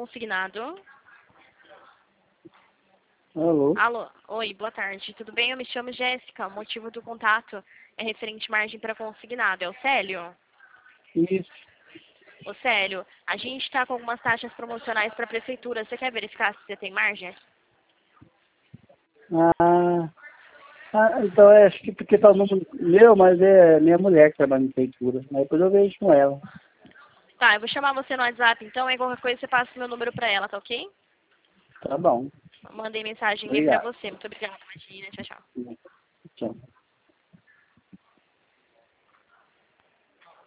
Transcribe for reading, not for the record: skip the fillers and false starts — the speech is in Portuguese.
consignado. Alô? Alô, oi, boa tarde, tudo bem? Eu me chamo Jéssica, o motivo do contato é referente margem para consignado. É o Célio? Isso. Ô Célio, a gente está com algumas taxas promocionais para a prefeitura. Você quer verificar se você tem margem? Ah, então acho que porque tá o número meu, mas é minha mulher que trabalha na prefeitura. Mas depois eu vejo com ela. Tá, eu vou chamar você no WhatsApp, então, e qualquer coisa você passa o meu número para ela, tá ok? Tá bom. Mandei mensagem aí para Obrigado. você. Muito obrigada, imagina. Tchau, tchau. Tchau.